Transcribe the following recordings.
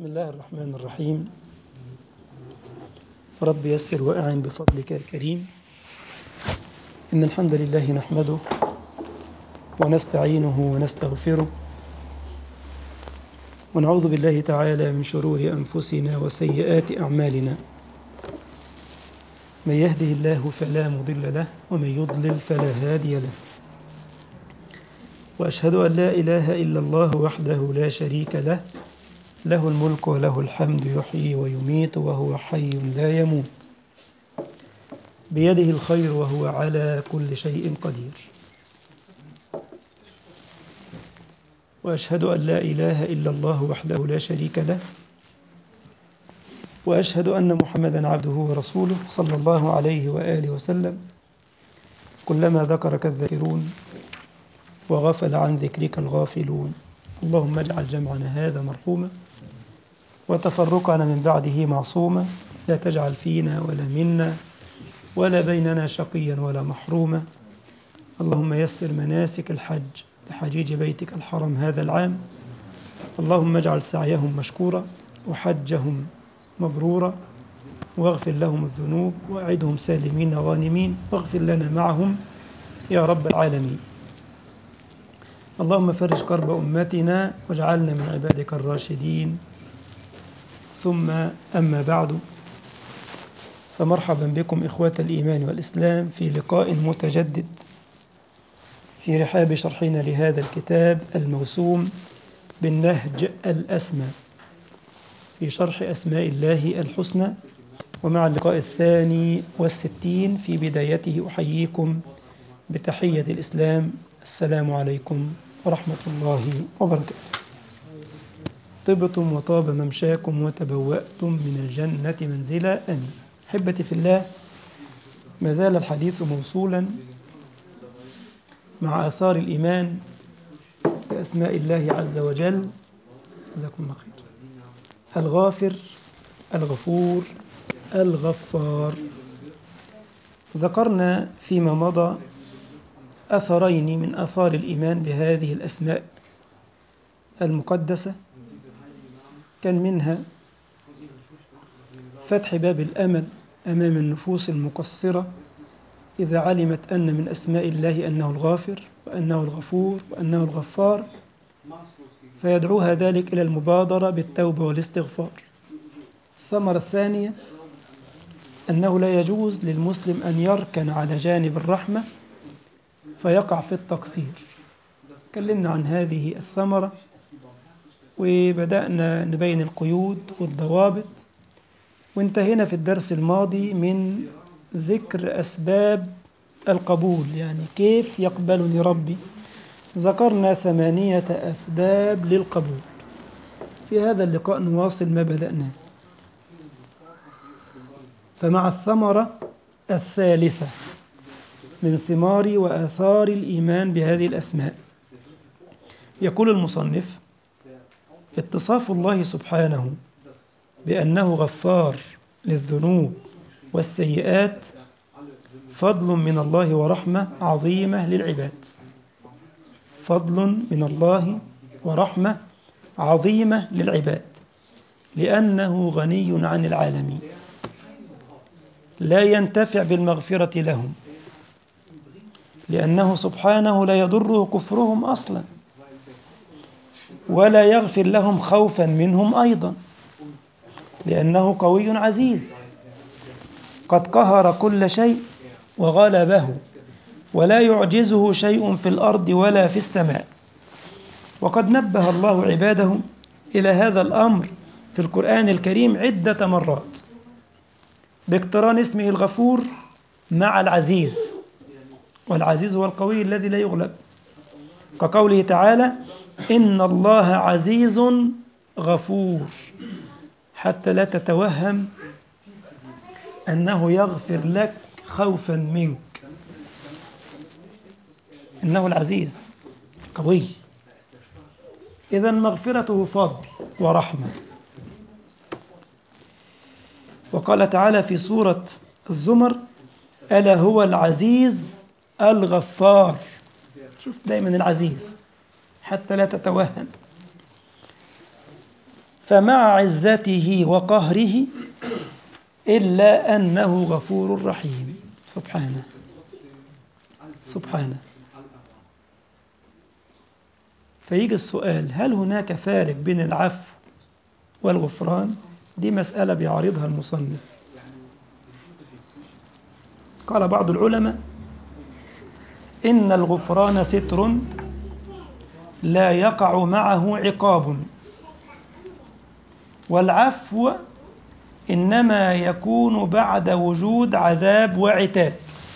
بسم الله الرحمن الرحيم. رب يسر وأعن بفضلك الكريم. إن الحمد لله نحمده ونستعينه ونستغفره ونعوذ بالله تعالى من شرور أنفسنا وسيئات أعمالنا. من يهده الله فلا مضل له ومن يضلل فلا هادي له، وأشهد أن لا إله إلا الله وحده لا شريك له، له الملك وله الحمد، يحيي ويميت وهو حي لا يموت، بيده الخير وهو على كل شيء قدير. وأشهد أن لا إله إلا الله وحده لا شريك له، وأشهد أن محمدا عبده ورسوله صلى الله عليه وآله وسلم. كلما ذكرك الذاكرون وغفل عن ذكرك الغافلون، اللهم اجعل جمعنا هذا مرحوما وتفرقنا من بعده معصوما، لا تجعل فينا ولا منا ولا بيننا شقيا ولا محروما. اللهم يسر مناسك الحج لحجيج بيتك الحرم هذا العام، اللهم اجعل سعيهم مشكورا وحجهم مبرورا، واغفر لهم الذنوب وأعدهم سالمين غانمين، واغفر لنا معهم يا رب العالمين. اللهم فرج كرب أمتنا واجعلنا من عبادك الراشدين. ثم أما بعد، فمرحبا بكم إخوة الإيمان والإسلام في لقاء متجدد في رحاب شرحنا لهذا الكتاب الموسوم بالنهج الأسمى في شرح أسماء الله الحسنى، ومع اللقاء 62 في بدايته أحييكم بتحية الإسلام: السلام عليكم ورحمة الله وبركاته. طبتم وطاب ممشاكم وتبوأتم من الجنة منزلا، آمين. أحبتي في الله، ما زال الحديث موصولا مع آثار الإيمان بأسماء الله عز وجل. جزاكم الله خير. الغافر، الغفور، الغفار. ذكرنا فيما مضى أثرين من آثار الإيمان بهذه الأسماء المقدسة، كان منها فتح باب الأمل أمام النفوس المقصرة إذا علمت أن من أسماء الله أنه الغافر وأنه الغفور وأنه الغفار، فيدعوها ذلك إلى المبادرة بالتوبة والاستغفار. الثمرة الثانية أنه لا يجوز للمسلم أن يركن على جانب الرحمة فيقع في التقصير. تكلمنا عن هذه الثمرة وبدأنا نبين القيود والضوابط، وانتهينا في الدرس الماضي من ذكر أسباب القبول، يعني كيف يقبلني ربي. ذكرنا 8 أسباب للقبول. في هذا اللقاء نواصل ما بدأناه، فمع الثمرة الثالثة من ثمار وآثار الإيمان بهذه الأسماء، يقول المصنف: اتصاف الله سبحانه بأنه غفار للذنوب والسيئات فضل من الله ورحمة عظيمة للعباد. فضل من الله ورحمة عظيمة للعباد، لأنه غني عن العالمين، لا ينتفع بالمغفرة لهم، لأنه سبحانه لا يضره كفرهم أصلا، ولا يغفر لهم خوفا منهم أيضا، لأنه قوي عزيز قد قهر كل شيء وغلبه، ولا يعجزه شيء في الأرض ولا في السماء. وقد نبه الله عباده إلى هذا الأمر في القرآن الكريم عدة مرات باقتران اسمه الغفور مع العزيز، والعزيز هو القوي الذي لا يغلب، كقوله تعالى: إن الله عزيز غفور، حتى لا تتوهم أنه يغفر لك خوفا منك. إنه العزيز قوي، إذن مغفرته فضل ورحمة. وقال تعالى في سورة الزمر: ألا هو العزيز الغفار. شوف دائما العزيز حتى لا تتوهم. فمع عزته وقهره إلا أنه غفور رحيم. سبحانه سبحانه. فيجي السؤال: هل هناك فارق بين العفو والغفران؟ دي مسألة بيعرضها المصنف. قال بعض العلماء: إن الغفران ستر لا يقع معه عقاب، والعفو إنما يكون بعد وجود عذاب وعتاب.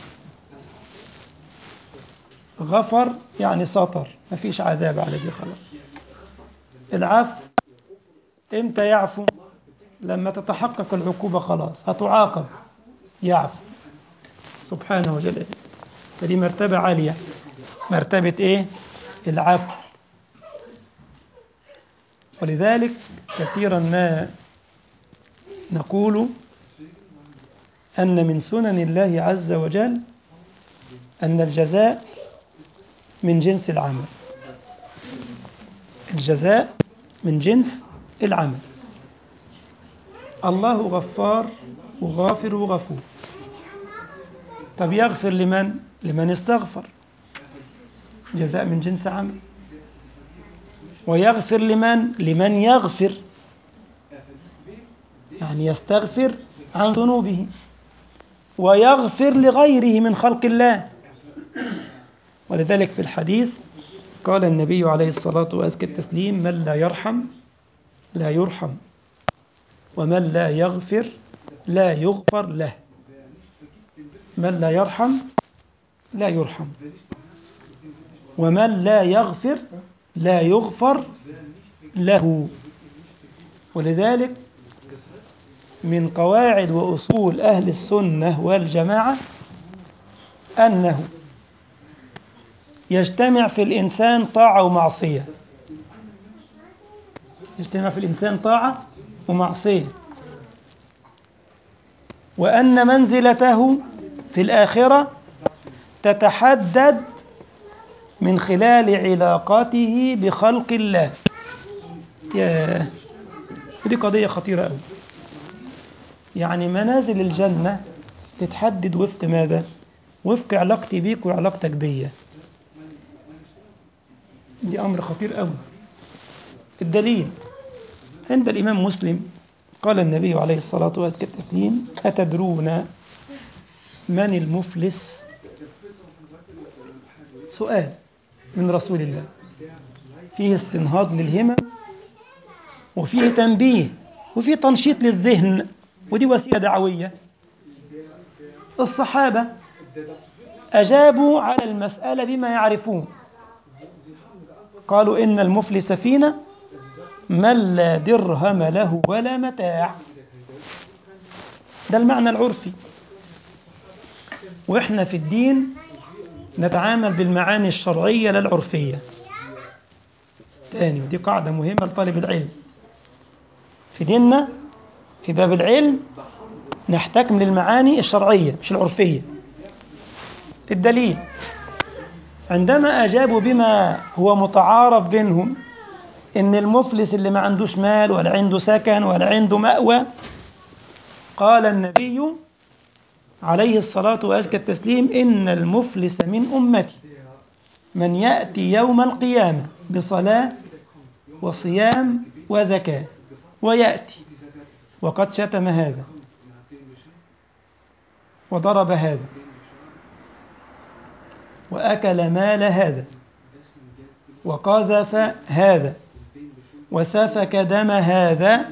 غفر يعني سطر، ما فيش عذاب على دي خلاص. العفو إمتى يعفو؟ لما تتحقق العقوبة، خلاص هتعاقب، يعفو سبحانه وجل. فدي مرتبة عالية، مرتبة إيه؟ العفو. ولذلك كثيرا ما نقول أن من سنن الله عز وجل أن الجزاء من جنس العمل. الجزاء من جنس العمل. الله غفار وغافر وغفور. طب يغفر لمن؟ لمن استغفر، جزاء من جنس عمل. ويغفر لمن؟ لمن يغفر، يعني يستغفر عن ذنوبه. ويغفر لغيره من خلق الله. ولذلك في الحديث قال النبي عليه الصلاة وأزكى التسليم: من لا يرحم لا يرحم، ومن لا يغفر لا يغفر له. من لا يرحم لا يرحم، ومن لا يغفر لا يغفر له. ولذلك من قواعد وأصول أهل السنة والجماعة أنه يجتمع في الإنسان طاعة ومعصية. يجتمع في الإنسان طاعة ومعصية، وأن منزلته في الآخرة تتحدد من خلال علاقاته بخلق الله. ودي قضية خطيرة أوي. يعني منازل الجنة تتحدد وفق ماذا؟ وفق علاقتي بيك وعلاقتك بيا. دي أمر خطير أوي. الدليل عند الإمام مسلم قال النبي عليه الصلاة والتسليم: أتدرون من المفلس؟ سؤال من رسول الله فيه استنهاض للهمم، وفيه تنبيه، وفيه تنشيط للذهن، ودي وسيلة دعوية. الصحابة أجابوا على المسألة بما يعرفون. قالوا: إن المفلس فينا من لا درهم له ولا متاع. ده المعنى العرفي. وإحنا في الدين نتعامل بالمعاني الشرعية لا العرفية. تاني، ودي قاعدة مهمة لطالب العلم. في ديننا في باب العلم نحتكم للمعاني الشرعية مش العرفية. الدليل: عندما أجابوا بما هو متعارف بينهم، إن المفلس اللي ما عندوش مال ولا عنده سكن ولا عنده مأوى، قال النبي عليه الصلاة وأزكى التسليم: إن المفلس من أمتي من يأتي يوم القيامة بصلاة وصيام وزكاة، ويأتي وقد شتم هذا وضرب هذا وأكل مال هذا وقذف هذا وسفك دم هذا،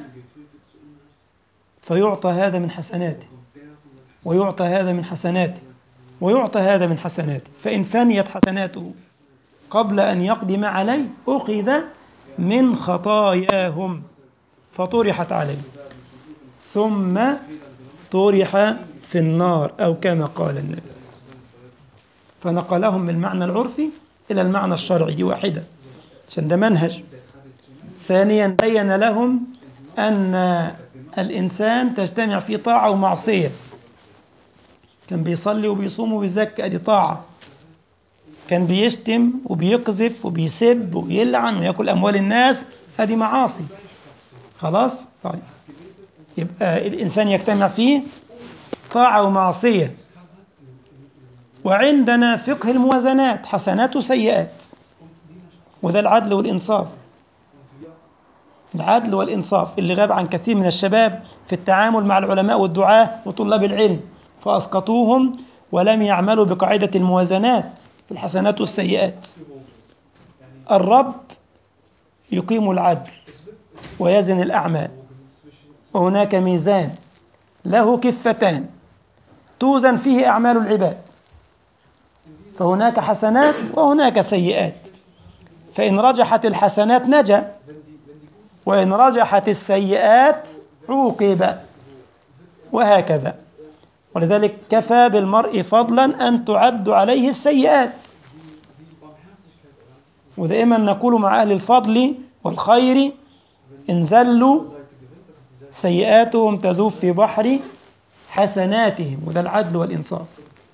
فيعطى هذا من حسناته ويعطى هذا من حسناته ويعطى هذا من حسناته، فإن فنيت حسناته قبل أن يقدم عليه أخذ من خطاياهم فطرحت عليه ثم طرح في النار، أو كما قال النبي. فنقلهم من المعنى العرفي إلى المعنى الشرعي. دي واحدة عشان ده منهج. ثانيا بين لهم أن الإنسان تجتمع فيه طاعة ومعصية. كان بيصلي وبيصوم وبيزكي، أدي طاعة. كان بيشتم وبيقذف وبيسب وبيلعن ويأكل أموال الناس، أدي معاصي. خلاص؟ طيب، يبقى الإنسان يجتمع فيه طاعة ومعصية. وعندنا فقه الموازنات، حسنات وسيئات، وده العدل والإنصاف. العدل والإنصاف اللي غاب عن كثير من الشباب في التعامل مع العلماء والدعاة وطلاب العلم، فأسقطوهم ولم يعملوا بقاعدة الموازنات في الحسنات والسيئات. الرب يقيم العدل ويزن الأعمال، وهناك ميزان له كفتان توزن فيه أعمال العباد، فهناك حسنات وهناك سيئات، فإن رجحت الحسنات نجا، وإن رجحت السيئات عوقب، وهكذا. ولذلك كفى بالمرء فضلا أن تعد عليه السيئات. ودائما نقول مع أهل الفضل والخير: إن زلوا سيئاتهم تذوب في بحر حسناتهم. وده العدل والإنصاف.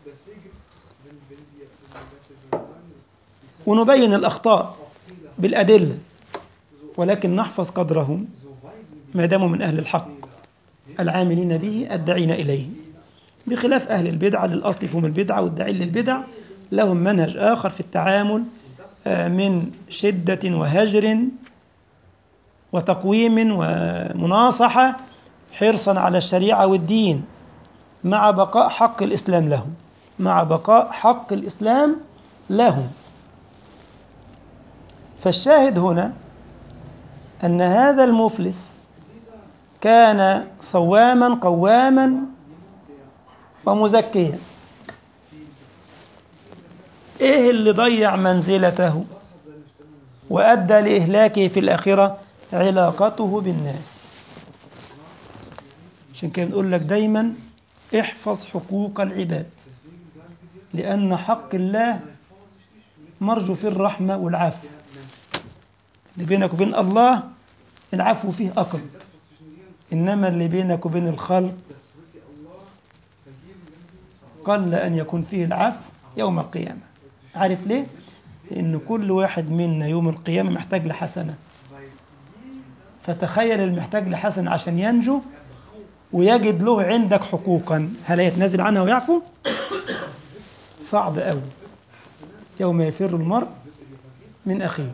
ونبين الأخطاء بالأدلة، ولكن نحفظ قدرهم ما داموا من أهل الحق العاملين به الداعين إليه، بخلاف أهل البدعة. للأصل فهم البدعة، والداعين للبدع لهم منهج آخر في التعامل من شدة وهجر وتقويم ومناصحة، حرصا على الشريعة والدين، مع بقاء حق الإسلام لهم، مع بقاء حق الإسلام لهم. فالشاهد هنا أن هذا المفلس كان صواما قواما ومزكيا. إيه اللي ضيع منزلته وأدى لإهلاكه في الآخرة؟ علاقته بالناس. عشان كده نقول لك دايما احفظ حقوق العباد، لأن حق الله مرجو في الرحمة والعفو. اللي بينك وبين الله العفو فيه أقرب، إنما اللي بينك وبين الخلق قل أن يكون فيه العفو يوم القيامة. عارف ليه؟ لأن كل واحد منا يوم القيامة محتاج لحسنة. فتخيل المحتاج لحسنة عشان ينجو ويجد له عندك حقوقا، هل يتنازل عنها ويعفو؟ صعب قوي. يوم يفر المرء من أخيه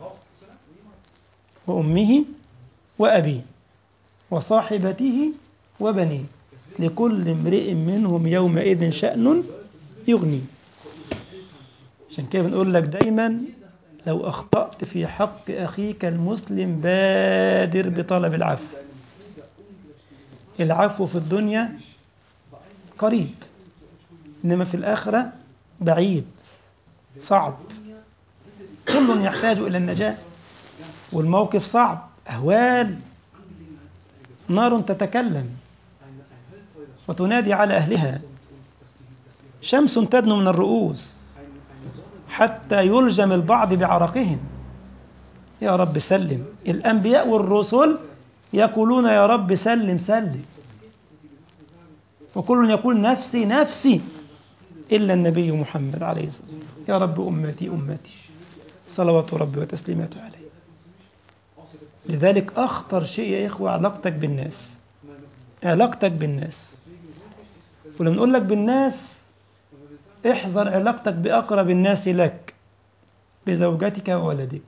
وأمه وأبيه وصاحبته وبنيه، لكل امرئ منهم يومئذ شأن يغني. عشان كده بنقول لك دايما لو أخطأت في حق أخيك المسلم بادر بطلب العفو. العفو في الدنيا قريب، إنما في الآخرة بعيد، صعب. كل يحتاج إلى النجاة، والموقف صعب. أهوال، نار تتكلم وتنادي على أهلها، شمس تدنو من الرؤوس حتى يلجم البعض بعرقهم. يا رب سلم. الأنبياء والرسل يقولون يا رب سلم سلم، وكل يقول نفسي نفسي، إلا النبي محمد عليه الصلاة والسلام: يا رب أمتي أمتي، صلوات ربي وتسليماته عليه. لذلك أخطر شيء يا إخوة علاقتك بالناس، علاقتك بالناس. ولما نقول لك بالناس، احذر علاقتك بأقرب الناس لك، بزوجتك وولدك.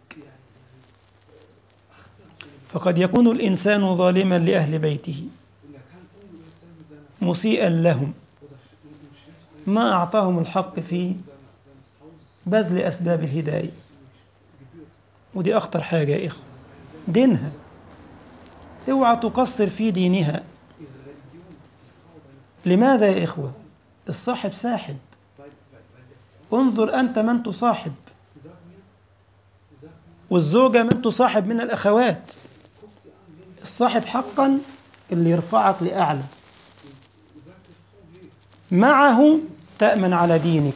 فقد يكون الإنسان ظالما لأهل بيته، مسيئا لهم، ما أعطاهم الحق في بذل أسباب الهداية. ودي أخطر حاجة يا إخوة، دينها. اوعى تقصر في دينها. لماذا يا إخوة؟ الصاحب ساحب. انظر أنت من تصاحب، والزوجة من تصاحب من الأخوات. الصاحب حقا اللي يرفعك لأعلى، معه تأمن على دينك،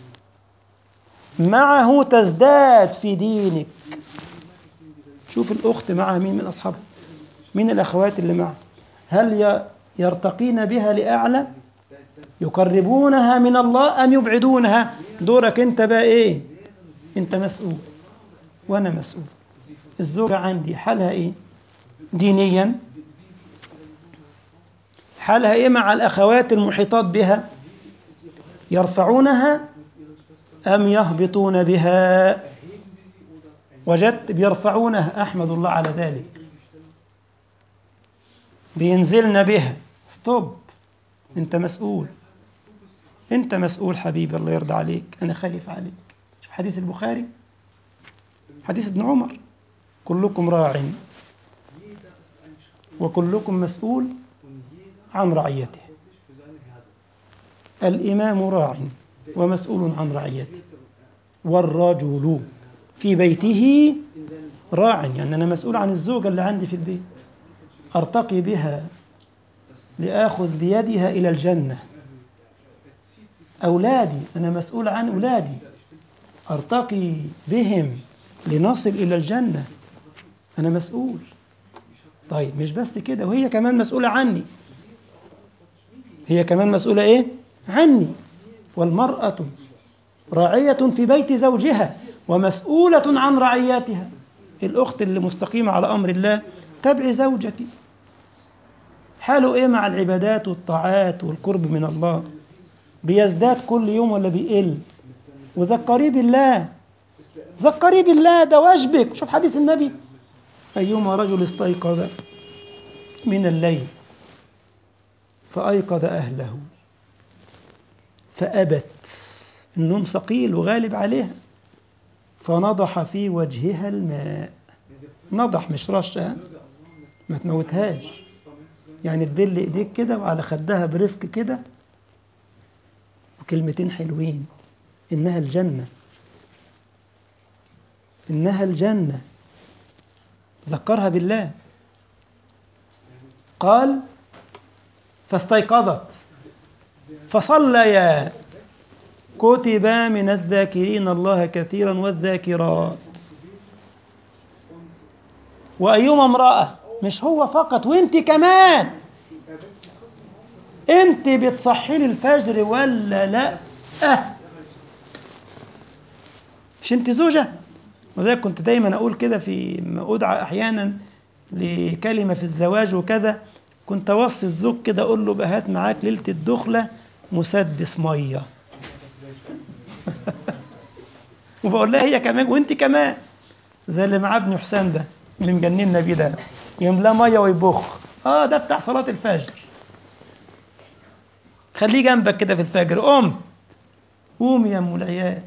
معه تزداد في دينك. شوف الأخت معها مين من أصحابها، مين الأخوات اللي معها، هل يرتقين بها لأعلى، يقربونها من الله أم يبعدونها؟ دورك أنت بقى إيه؟ أنت مسؤول وأنا مسؤول. الزوجة عندي حالها إيه دينيا؟ حالها إيه مع الأخوات المحيطات بها؟ يرفعونها أم يهبطون بها؟ وجدت بيرفعونها، أحمد الله على ذلك. بينزلن بها، ستوب، أنت مسؤول، أنت مسؤول حبيبي، الله يرضى عليك، أنا خايف عليك. شوف حديث البخاري، حديث ابن عمر: كلكم راع وكلكم مسؤول عن رعيته. الإمام راع ومسؤول عن رعيته، والرجل في بيته راع، يعني أنا مسؤول عن الزوجة اللي عندي في البيت، أرتقي بها لآخذ بيدها إلى الجنة. أولادي، أنا مسؤول عن أولادي، أرتقي بهم لنصل إلى الجنة، أنا مسؤول. طيب مش بس كده، وهي كمان مسؤولة عني، هي كمان مسؤولة إيه؟ عني. والمرأة راعية في بيت زوجها ومسؤولة عن رعياتها. الأخت اللي مستقيمة على أمر الله تبعي زوجك. حاله إيه مع العبادات والطاعات والقرب من الله؟ بيزداد كل يوم ولا بيقل؟ وذكريه بالله، ذكريه بالله، ده واجبك. شوف حديث النبي: أيما رجل استيقظ من الليل فأيقظ أهله فأبت، النوم ثقيل وغالب عليها، فنضح في وجهها الماء. نضح مش رشها، ما تموتهاش، يعني تبل ايديك كده وعلى خدها برفق كده وكلمتين حلوين: إنها الجنة، إنها الجنة. ذكرها بالله. قال: فاستيقظت فصليا كتبا من الذاكرين الله كثيرا والذاكرات. وأيما امرأة، مش هو فقط، وانت كمان، انت بتصحي لي الفجر ولا لا؟ مش انت زوجة؟ وذلك كنت دايما أقول كده في ما أدعى أحيانا لكلمة في الزواج وكذا، كنت أوصي الزوج كده أقول له: بهات معاك ليلة الدخلة مسدس مية. وبقول لها هي كمان وانت كمان، زي اللي مع ابن حسام ده اللي مجننا بيه ده، يملاه مية ويبخ، ده بتاع صلاة الفجر. خليه جنبك كده في الفجر، قوم يا ام العيال،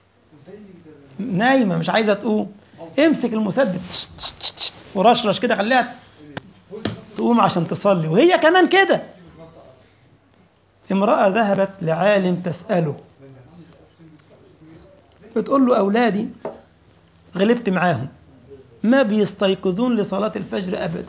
نايمة مش عايزة تقوم، امسك المسدس ورشرش كده، خليها تقوم عشان تصلي. وهي كمان كده. امرأة ذهبت لعالم تسأله، بتقول له: أولادي غلبت معاهم، ما بيستيقظون لصلاة الفجر أبدا،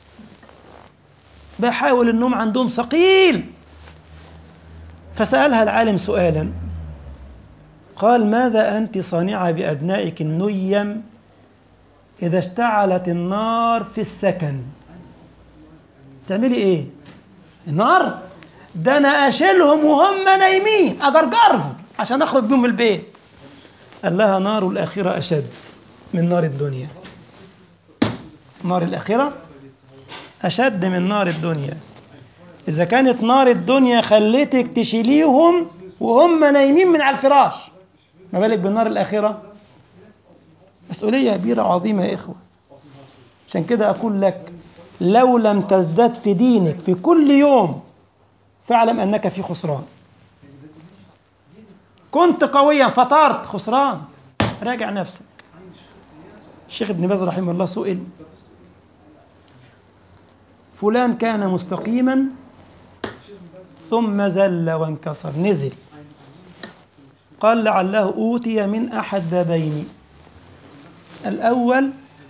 بحاول النوم عندهم ثقيل. فسألها العالم سؤالا، قال: ماذا أنت صانعة بأبنائك النيم إذا اشتعلت النار في السكن؟ تعملي إيه؟ النار ده أنا أشيلهم وهم نايمين، أجرجرهم عشان أخرج بهم البيت. قال لها: نار الآخرة أشد من نار الدنيا، نار الآخرة أشد من نار الدنيا. إذا كانت نار الدنيا خليتك تشيليهم وهم نايمين من على الفراش، ما بالك بالنار الآخرة؟ مسؤولية كبيرة عظيمة يا إخوة. عشان كده أقول لك: لو لم تزداد في دينك في كل يوم فاعلم أنك في خسران. كنت قويا فطرت، خسران، راجع نفسك. الشيخ ابن باز رحمه الله سئل: فلان كان مستقيما ثم زل وانكسر، نزل، قال: لعله أوتي من أحد بابين. الأول: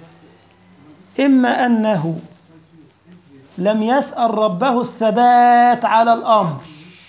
إما أنه لم يسأل ربه الثبات على الأمر،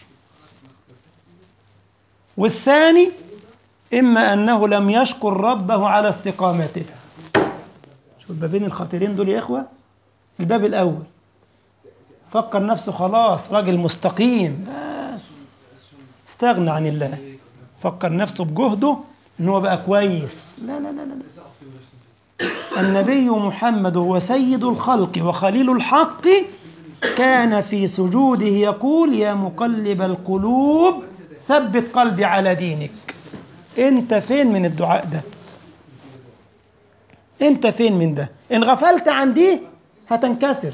والثاني: إما أنه لم يشكر ربه على استقامته. شو البابين الخطيرين دول يا إخوة؟ الباب الأول: فكر نفسه خلاص راجل مستقيم، بس استغنى عن الله، فكر نفسه بجهده إن هو بقى كويس. لا لا لا لا، النبي محمد هو سيد الخلق وخليل الحق، كان في سجوده يقول يا مقلب القلوب ثبت قلبي على دينك. انت فين من الدعاء ده؟ انت فين من ده؟ ان غفلت عن دي هتنكسر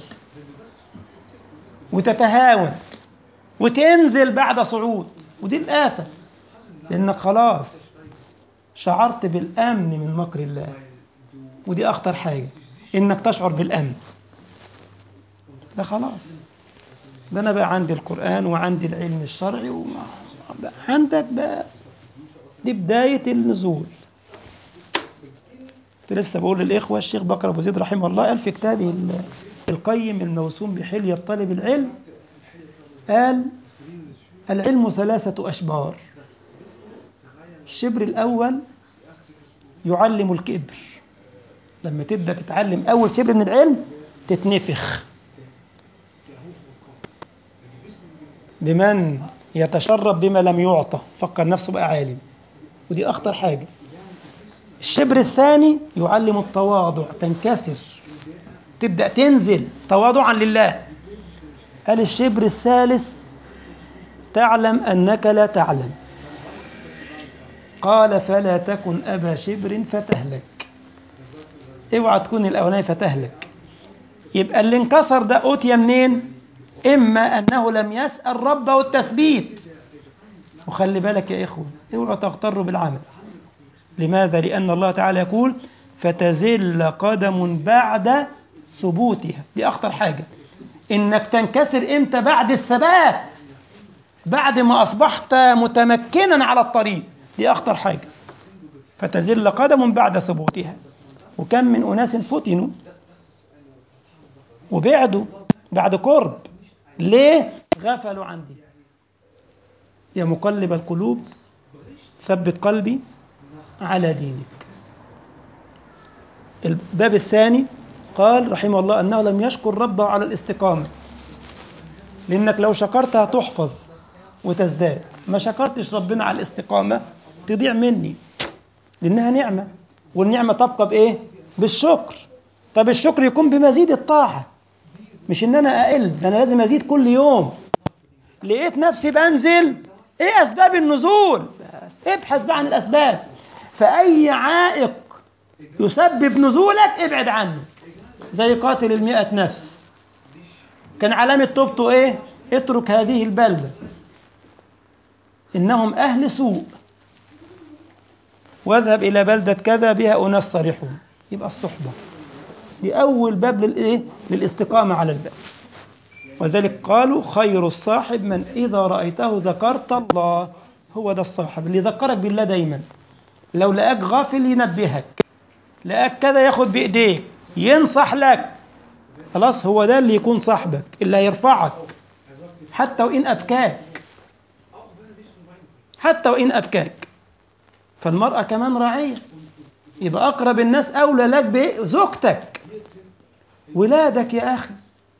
وتتهاون وتنزل بعد صعود، ودي الآفة، لأنك خلاص شعرت بالأمن من مكر الله. ودي أخطر حاجة، إنك تشعر بالأمن. ده خلاص، ده أنا بقى عندي القرآن وعندي العلم الشرعي عندك بس. دي بداية النزول. كنت لسه بقول للإخوة الشيخ بكر أبو زيد رحمه الله قال في كتابه القيم الموسوم بحلية طالب العلم، قال العلم 3 أشبار. الشبر الأول يعلم الكبر. لما تبدأ تتعلم أول شبر من العلم تتنفخ بمن يتشرب بما لم يعطى، فكر نفسه بقى عالم، ودي أخطر حاجة. الشبر الثاني يعلم التواضع، تنكسر، تبدأ تنزل تواضعا لله. قال الشبر الثالث تعلم أنك لا تعلم. قال فلا تكن أبا شبر فتهلك. اوعى تكون الأولاني فتهلك. يبقى اللي انكسر ده أوتي منين؟ إما أنه لم يسأل ربه التثبيت. وخلي بالك يا إخوة، اوعوا تغتروا بالعمل. لماذا؟ لأن الله تعالى يقول فتزل قدم بعد ثبوتها. دي أخطر حاجة، إنك تنكسر إمتى؟ بعد الثبات، بعد ما أصبحت متمكنا على الطريق. دي أخطر حاجة، فتزل قدم بعد ثبوتها. وكم من أناس فتنوا وبعدوا بعد قرب. ليه؟ غفلوا عن دي. يا مقلب القلوب ثبت قلبي على دينك. الباب الثاني قال رحمه الله أنه لم يشكر ربه على الاستقامة، لأنك لو شكرت هتحفظ وتزداد. ما شكرتش ربنا على الاستقامة تضيع مني، لأنها نعمة، والنعمة تبقى بإيه؟ بالشكر. طب الشكر يكون بمزيد الطاعة، مش إن أنا أقل، ده أنا لازم أزيد كل يوم. لقيت نفسي بنزل، إيه أسباب النزول؟ بس ابحث بقى عن الأسباب. فأي عائق يسبب نزولك ابعد عنه. زي قاتل 100 نفس، كان علامة توبته إيه؟ اترك هذه البلدة إنهم أهل سوء واذهب إلى بلدة كذا بها أناس صالحون. يبقى الصحبة دي أول باب للإيه؟ للاستقامة على الباب. وذلك قالوا خير الصاحب من إذا رأيته ذكرت الله. هو ده الصاحب اللي يذكرك بالله دايما. لو لقاك غافل ينبهك، لقاك كذا ياخد بإيديك ينصح لك. خلاص، هو ده اللي يكون صاحبك، اللي هيرفعك حتى وإن أبكاك، حتى وإن أبكاك. فالمرأة كمان راعية، يبقى أقرب الناس أولى لك بزوجتك. ولادك يا أخي،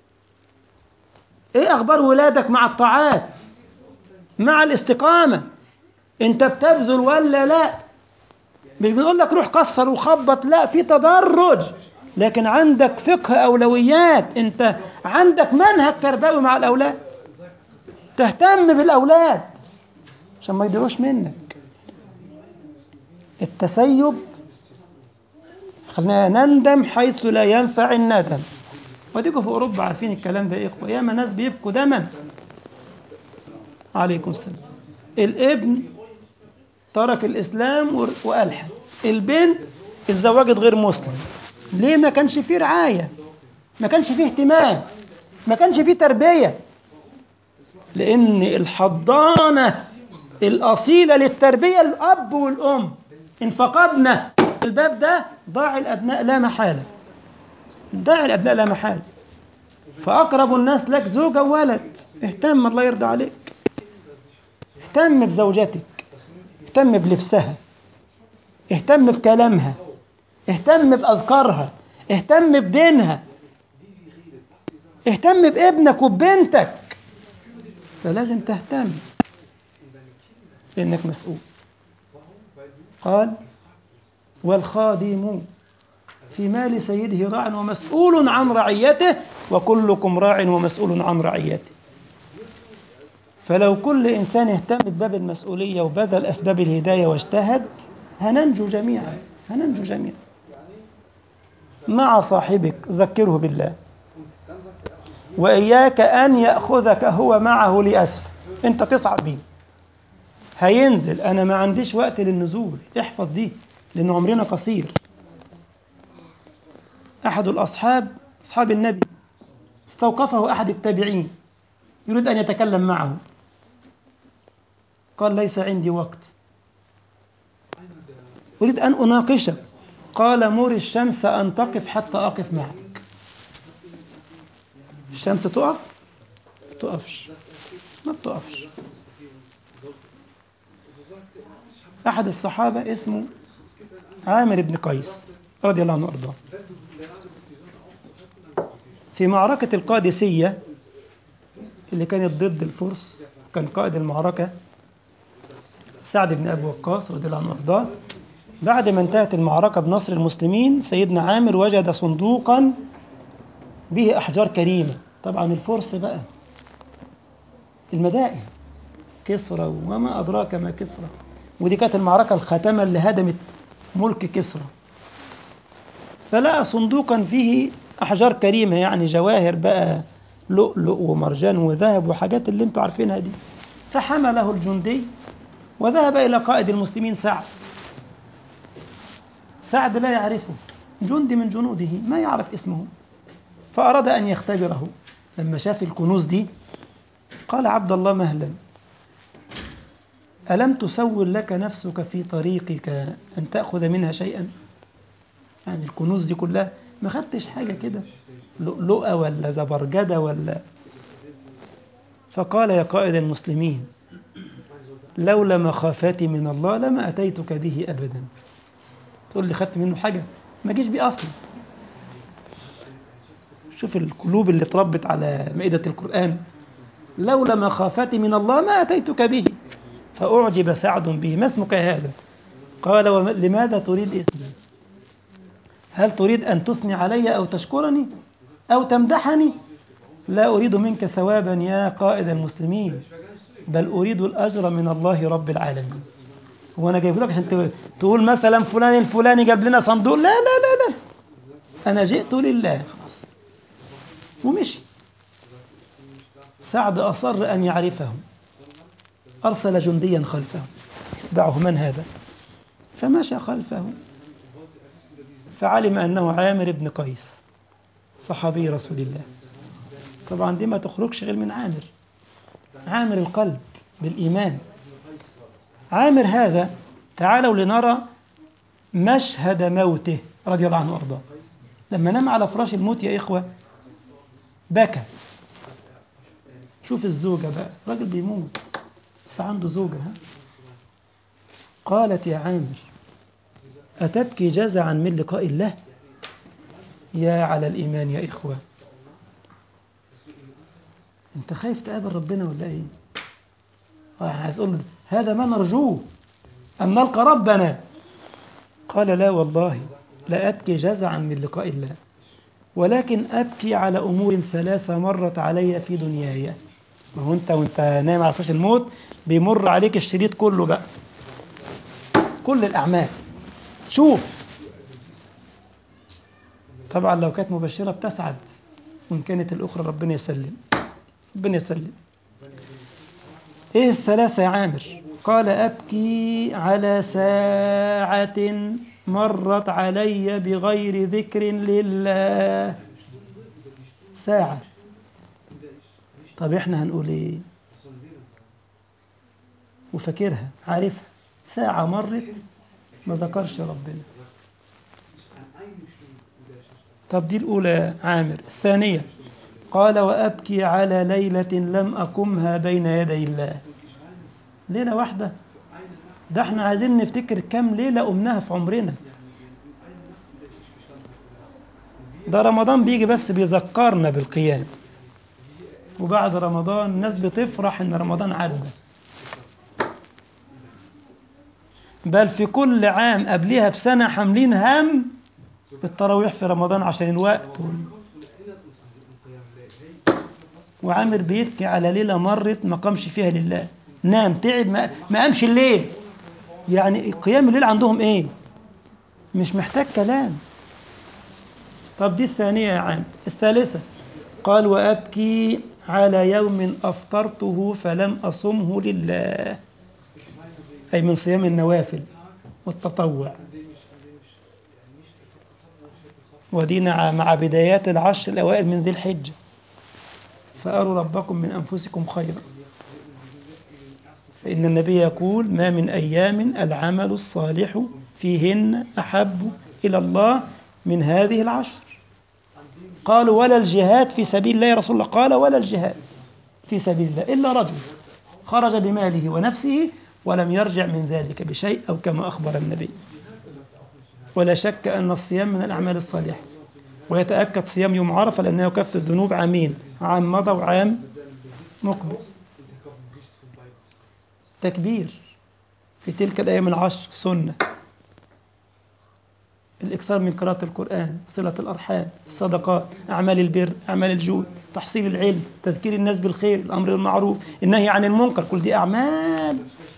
إيه أخبار ولادك مع الطاعات، مع الاستقامة؟ أنت بتبذل ولا لا؟ مش بنقول لك روح كسر وخبط، لا، في تدرج، لكن عندك فقه أولويات. أنت عندك منهج تربوي مع الأولاد، تهتم بالأولاد عشان ما يضيعوش منك. التسيب خلينا نندم حيث لا ينفع الندم. وديكوا في أوروبا عارفين الكلام ده يا إخوة، ياما ناس بيبكوا دما. عليكم السلام. الابن ترك الإسلام وألحد، البنت اتزوجت غير مسلم. ليه؟ ما كانش فيه رعاية، ما كانش فيه اهتمام، ما كانش فيه تربية. لأن الحضانة الأصيلة للتربية الأب والأم. إن فقدنا الباب ده ضاع الأبناء لا محالة، ضاع الأبناء لا محالة. فأقرب الناس لك زوجة وولد. اهتم، الله يرضى عليك، اهتم بزوجتك، اهتم بلبسها، اهتم بكلامها، اهتم بأذكارها، اهتم بدينها، اهتم بابنك وببنتك. فلازم تهتم لأنك مسؤول. قال والخادم في مال سيده راع ومسؤول عن رعيته وكلكم راع ومسؤول عن رعيته. فلو كل إنسان اهتم بباب المسؤولية وبذل أسباب الهداية واجتهد هننجو جميعا، هننجو جميعا. مع صاحبك ذكره بالله، وإياك أن يأخذك هو معه لأسفل، أنت تصعد بيه هينزل. أنا ما عنديش وقت للنزول، احفظ دي لأن عمرنا قصير. أحد الأصحاب أصحاب النبي استوقفه أحد التابعين يريد أن يتكلم معه، قال ليس عندي وقت، أريد أن أناقشك. قال مر الشمس أن تقف حتى أقف معك. الشمس تقف؟ تقفش، ما بتقفش. أحد الصحابة اسمه عامر بن قيس رضي الله عنه وأرضاه، في معركة القادسية اللي كانت ضد الفرس، كان قائد المعركة سعد بن أبي وقاص رضي الله عنه وأرضاه. بعد ما انتهت المعركة بنصر المسلمين، سيدنا عامر وجد صندوقا به أحجار كريمة. طبعا الفرس بقى المدائن، كسرى وما أدراك ما كسرى، ودي كانت المعركة الخاتمة اللي هدمت ملك كسرى. فلقى صندوقا فيه أحجار كريمة، يعني جواهر بقى، لؤلؤ ومرجان وذهب وحاجات اللي انتوا عارفينها دي. فحمله الجندي وذهب إلى قائد المسلمين سعد. سعد لا يعرفه، جندي من جنوده ما يعرف اسمه، فأراد أن يختبره. لما شاف الكنوز دي قال عبد الله مهلا، ألم تسول لك نفسك في طريقك أن تأخذ منها شيئا؟ يعني الكنوز دي كلها ما خدتش حاجة كده، لؤلؤة ولا زبرجدة ولا. فقال يا قائد المسلمين لولا مخافتي من الله لما أتيتك به أبدا. تقول لي خدت منه حاجة؟ ما جيش بيه أصلا. شوف القلوب اللي اتربت على مائدة القرآن. لولا مخافتي من الله ما أتيتك به. فأعجب سعد به. ما اسمك هذا؟ قال لماذا تريد اسمي؟ هل تريد أن تثني علي أو تشكرني أو تمدحني؟ لا أريد منك ثوابا يا قائد المسلمين، بل أريد الأجر من الله رب العالمين. هو أنا جايب لك عشان تقول مثلا فلان الفلاني جاب لنا صندوق؟ لا لا لا لا، أنا جئت لله خلاص. ومشي. سعد أصر أن يعرفه، أرسل جنديا خلفه يتبعه، من هذا؟ فمشى خلفه فعلم أنه عامر بن قيس صحابي رسول الله. طبعا دي ما تخرجش غير من عامر، عامر القلب بالإيمان. عامر هذا تعالوا لنرى مشهد موته رضي الله عنه وأرضاه. لما نام على فراش الموت يا إخوة بكى. شوف الزوجة بقى، راجل بيموت بس عنده زوجة، قالت يا عامر أتبكي جزعا من لقاء الله؟ يا على الإيمان يا إخوة. أنت خايف تقابل ربنا ولا إيه؟ عايز أقول هذا ما نرجوه، أن نلقى ربنا. قال لا والله لا أبكي جزعا من لقاء الله، ولكن أبكي على أمور ثلاثة مرت علي في دنياي. ما هو أنت وأنت نايم على فراش الموت بيمر عليك الشريط كله بقى، كل الأعمال. شوف طبعا لو كانت مبشرة بتسعد، وإن كانت الأخرى ربنا يسلم، ربنا يسلم. إيه الثلاثة يا عامر؟ قال أبكي على ساعة مرت علي بغير ذكر لله. ساعة. طب إحنا هنقول إيه؟ وفاكرها عارفها، ساعة مرت ما ذكرش ربنا. طب دي الأولى عامر. الثانية قال وأبكي على ليلة لم أقمها بين يدي الله. ليلة واحدة؟ ده احنا عايزين نفتكر كم ليلة قمناها في عمرنا. ده رمضان بيجي بس بيذكرنا بالقيام، وبعد رمضان الناس بتفرح ان رمضان عدى. بل في كل عام قبلها بسنة حاملين هم التراويح في رمضان عشان الوقت وعامر بيبكي على ليلة مرت ما قامش فيها لله، نام تعب ما قامش الليل. يعني قيام الليل عندهم ايه؟ مش محتاج كلام. طب دي الثانية يا عام. الثالثة قال وأبكي على يوم أفطرته فلم أصمه لله، أي من صيام النوافل والتطوع. ودينا مع بدايات العشر الأوائل من ذي الحجة، فأروا ربكم من أنفسكم خيرا، فإن النبي يقول ما من أيام العمل الصالح فيهن أحب إلى الله من هذه العشر. قالوا ولا الجهاد في سبيل الله يا رسول الله؟ قال ولا الجهاد في سبيل الله إلا رجل خرج بماله ونفسه ولم يرجع من ذلك بشيء، أو كما أخبر النبي. ولا شك أن الصيام من الأعمال الصالحة، ويتأكد صيام يوم عرفة لأنه يكفر الذنوب عامين، عام مضى وعام مقبل. تكبير في تلك الأيام العشر سنة، الإكثار من قراءة القرآن، صلة الأرحام، الصدقات، أعمال البر، أعمال الجود، تحصيل العلم، تذكير الناس بالخير، الأمر بالمعروف، النهي عن المنكر، كل دي أعمال.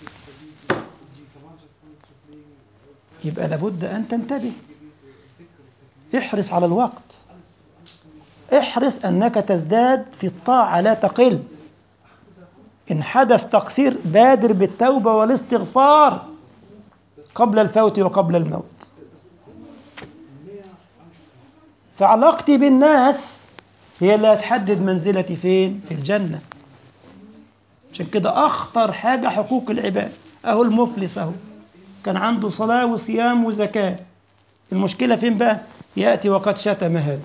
يبقى لابد أن تنتبه، احرص على الوقت، احرص أنك تزداد في الطاعة لا تقل. إن حدث تقصير بادر بالتوبة والاستغفار قبل الفوت وقبل الموت. فعلاقتي بالناس هي اللي هتحدد منزلتي فين في الجنة. عشان كده أخطر حاجة حقوق العباد. أهو المفلس أهو كان عنده صلاة وصيام وزكاة، المشكلة فين بقى؟ يأتي وقد شتم هذا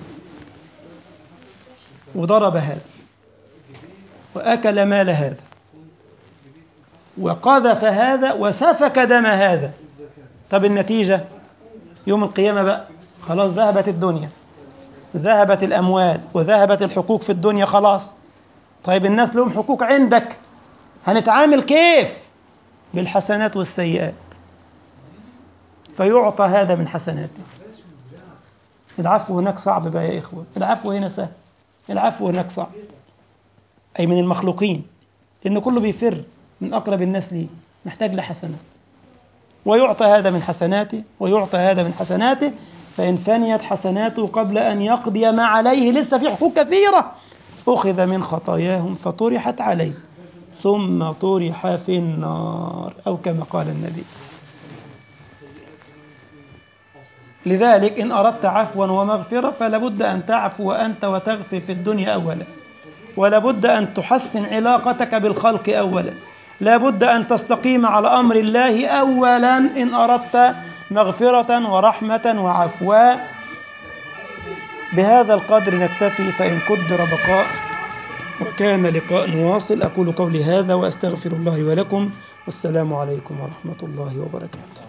وضرب هذا وأكل مال هذا وقذف هذا وسفك دم هذا. طب النتيجة يوم القيامة بقى خلاص ذهبت الدنيا، ذهبت الأموال، وذهبت الحقوق في الدنيا خلاص. طيب الناس لهم حقوق عندك، هنتعامل كيف؟ بالحسنات والسيئات، فيعطى هذا من حسناته. العفو هناك صعب بقى يا إخوة، العفو هنا سهل، العفو هناك صعب، أي من المخلوقين، لأن كله بيفر من أقرب الناس ليه، محتاج لحسنة، ويعطى هذا من حسناته ويعطى هذا من حسناته. فإن فنيت حسناته قبل أن يقضي ما عليه، لسه في حقوق كثيرة، أخذ من خطاياهم فطرحت عليه ثم طرح في النار، أو كما قال النبي. لذلك إن أردت عفوا ومغفرة فلا بد أن تعفو أنت وتغفر في الدنيا أولا، ولا بد أن تحسن علاقتك بالخلق أولا، لا بد أن تستقيم على أمر الله أولا إن أردت مغفرة ورحمة وعفوا. بهذا القدر نكتفي، فإن قدر بقاء وكان لقاء واصل. أقول قولي هذا وأستغفر الله ولكم، والسلام عليكم ورحمة الله وبركاته.